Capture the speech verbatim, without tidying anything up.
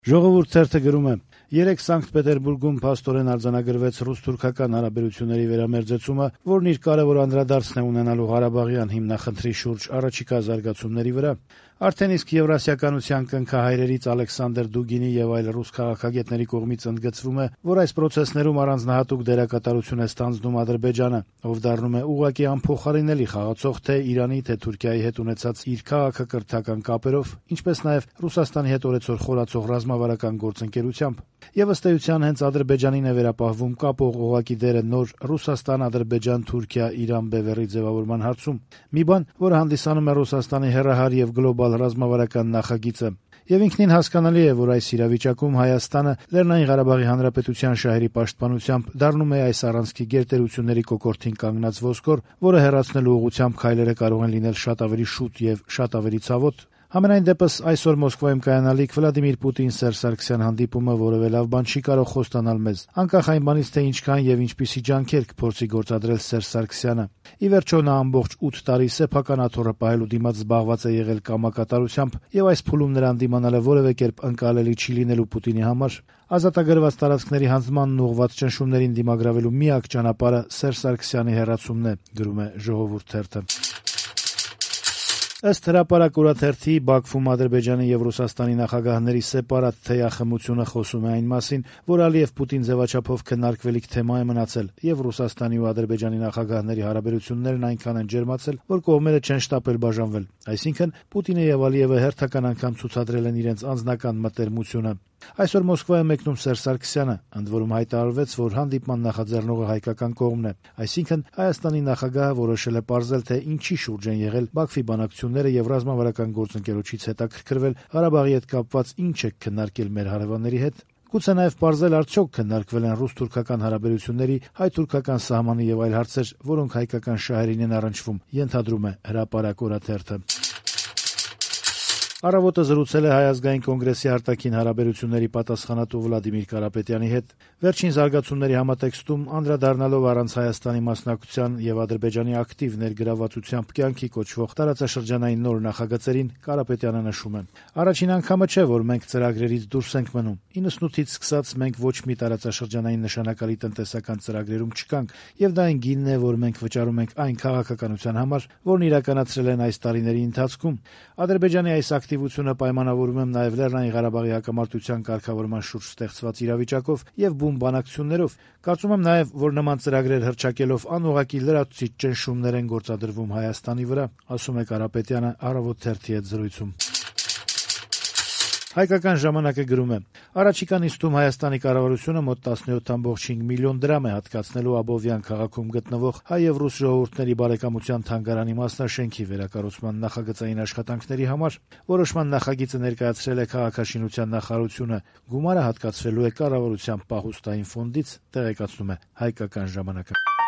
Ժողովուրդ թերթը գրում է. երեկ Սանկտ Պետերբուրգում փաստորեն արձանագրվեց ռուս-թուրքական հարաբերությունների վերամերձեցումը, որն իր կարևոր անդրադարձն է ունենալու Ղարաբաղյան հիմնախնդրի շուրջ առաջիկա զարգացումների վրա։ Արդեն իսկ եվրասիականության կնքահայրերից Ալեքսանդր Դուգինի եւ այլ ռուս քաղաքագետների կողմից ընդգծվում է, որ այս process-ներում առանձնահատուկ դերակատարություն է ստանձնում Ադրբեջանը, ով դառնում է ուղղակի անփոխարինելի խաղացող թե Իրանի, թե Թուրքիայի հետ ունեցած իր քաղաքակրթական կապերով, ինչպես նաեւ Ռուսաստանի հետ օրեցօր խորացող ռազմավարական գործընկերությամբ։ Եվ ըստ էության հենց Ադրբեջանին է վերապահվում կապող օղակի դերը նոր Ռուսաստան-Ադրբեջան-Թուրքիա-Իրան բևեռի ձևավորման հարցում։ Մի բան, որը հանդիսանում է Ռուսաստանի հեռահար եւ գլոբալ ռազմավարական նախագիծը։ Եվ ինքնին հասկանալի է, որ այս իրավիճակում Հայաստանը Լեռնային Ղարաբաղի Հանրապետության շահերի պաշտպանությամբ դառնում է այս առանցքի գերտերությունների կոկորդին կանգնած ոսկոր, որը հեռացնելու ուղղությամբ քայլերը կարող են լինել շատ ավելի շուտ եւ շատ ավելի ցավոտ։ Համենայն դեպս այսօր Մոսկվայում կայանալիք Վլադիմիր Պուտին-Սերժ Սարգսյան հանդիպումը որևէ լավ բան չի կարող խոստանալ մեզ, անկախ այն բանից, թե ինչքան եւ ինչպիսի ջանքեր կփորձի գործադրել Սերժ Սարգսյանը։ Ի վերջո նա ամբողջ ութ տարի սեփական աթոռը պահելու դիմաց զբաղված է եղել կամակատարությամբ, եւ այս փուլում նրան դիմանալը որևէ կերպ ընկալելի չի լինելու Պուտինի համար։ Ազատագրված տարածքների հանձնմանն ուղղված ճնշումներին դիմագրավելու միակ ճանապարհը Սերժ Սարգսյանի հեռացումն է, գրում է Ժողովուրդ թերթը։ Ըստ հրապարակ օրաթերթի, Բաքվում Ադրբեջանի եւ Ռուսաստանի նախագահների սեպարատ թեյախմությունը խոսում է այն մասին, որ Ալիև-Պուտին ձևաչափով քննարկվելիք թեմա է մնացել, եւ Ռուսաստանի ու Ադրբեջանի նախագահների հարաբերություններն այնքան են ջերմացել, որ կողմերը չեն շտապել բաժանվել։ Այսինքն Պուտինը եւ Ալիևը հերթական անգամ ցուցադրել են իրենց անձնական մտերմությունը։ Այսօր Մոսկվայում մեկնում Սերժ Սարգսյանը, ընդ որում հայտարարվեց, որ հանդիպման նախաձեռնողը հայկական կողմն է, այսինքն Հայաստանի նախագահը որոշել է պարզել, թե ինչի շուրջ են եղել Բաքվի բանակցությունները եւ ռազմավարական գործընկերոջից հետաքրքրվել Ղարաբաղի հետ կապված ինչ է քննարկել մեր հարևանների հետ։ Գուցե նաեւ պարզել արդյոք քննարկվել են ռուս-թուրքական հարաբերությունների, հայ-թուրքական սահմանի եւ այլ հարցեր, որոնք հայկական շահերին են առնչվում, ենթադրում է հրապարակ օրաթերթը։ Առավոտը զրուցել է Հայ ազգային կոնգրեսի արտաքին հարաբերությունների պատասխանատու Վլադիմիր Կարապետյանի հետ։ Վերջին զարգացումների համատեքստում անդրադառնալով առանց Հայաստանի մասնակցության եւ Ադրբեջանի ակտիվ ներգրավվածությամբ կյանքի կոչվող տարածաշրջանային նոր նախագծերին Կարապետյանը նշում է. Առաջին անգամը չէ, որ մենք ծրագրերից դուրս ենք մնում։ իննսունութից սկսած մենք ոչ մի տարածաշրջանային նշանակալի տնտեսական ծրագրերում չկանք, եւ դա այն գինն է, որ մենք վճարում ենք այն քաղաքականության համար, որն իրականացրել են այս տարիների ընթացքում։ Ադրբեջանի այս ակտիվությունը պայմանավորում եմ նաեւ Լեռնային Ղարաբաղի հակամարտության կարգավորման շուրջ ստեղծված իրավիճակով եւ բուն բանակցություններով։ Կարծում եմ նաեւ, որ նման ծրագրեր հռչակելով անուղղակի լրացուցիչ ճնշումներ են գործադրվում Հայաստանի վրա, ասում է Կարապետյանը Առավոտ թերթի հետ զրույցում։ Հայկական ժամանակը գրում է. Առաջիկա նիստում Հայաստանի կառավարությունը մոտ տասնյոթ կόμμα հինգ միլիոն դրամ է հատկացնելու Աբովյան քաղաքում գտնվող հայ եւ ռուս ժողովուրդների բարեկամության թանգարանի մասնաշենքի վերակառուցման նախագծային աշխատանքների համար։ Որոշման նախագիծը ներկայացրել է քաղաքաշինության նախարարությունը։ Գումարը հատկացվելու է կառավարության պահուստային ֆոնդից, տեղեկացնում է Հայկական ժամանակը։